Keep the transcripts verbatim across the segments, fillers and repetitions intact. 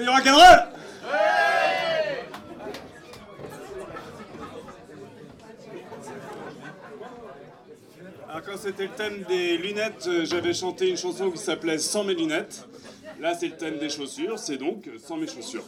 du rock'n'roll? Alors quand c'était le thème des lunettes, j'avais chanté une chanson qui s'appelait Sans mes lunettes. Là c'est le thème des chaussures, c'est donc Sans mes chaussures.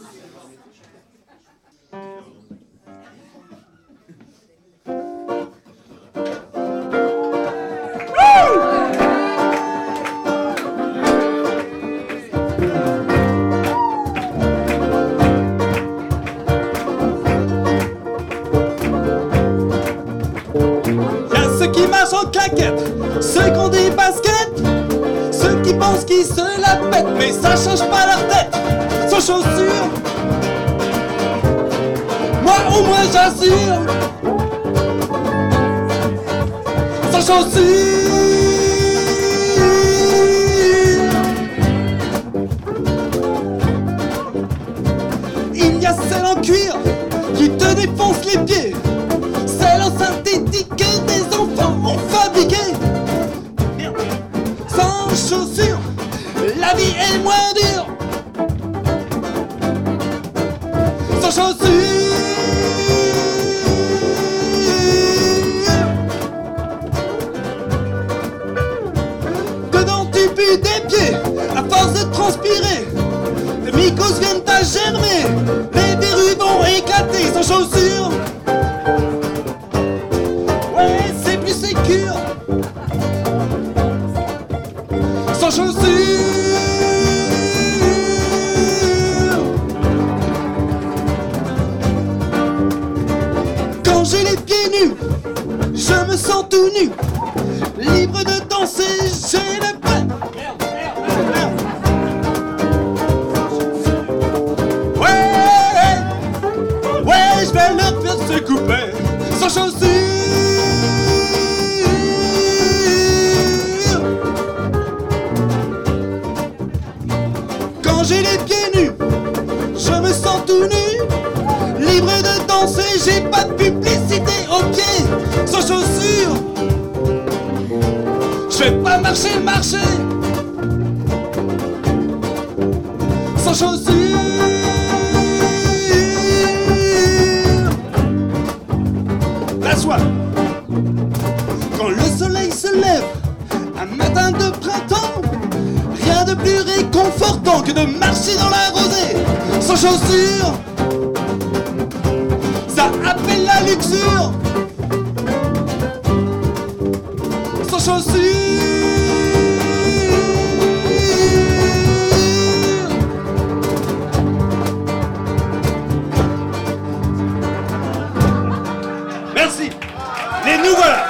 En claquette, ceux qui ont des baskets, ceux qui pensent qu'ils se la pètent, mais ça change pas leur tête. Sans chaussures, moi au moins j'assure. Sans chaussures, il y a celle en cuir qui te défonce les pieds, celle en synthétique que des enfants ont fabriqué. Sans chaussures, la vie est moins dure. Sans chaussures, dedans tu pues des pieds à force de transpirer. Les mycoses viennent à germer, les verrues vont éclater. Sans chaussures, sans chaussures, quand j'ai les pieds nus, je me sens tout nu, libre de danser, j'ai le pas. Ouais, ouais, je vais leur faire se couper. Sans chaussures, j'ai les pieds nus, je me sens tout nu, libre de danser, j'ai pas de publicité aux pieds. Sans chaussures, je vais pas marcher le marché. Sans chaussures, la soie, quand le soleil se lève, un matin de printemps, rien de plus réconfortant que de marcher dans la rosée. Sans chaussures, ça appelle la luxure. Sans chaussures, merci. Les nous voilà.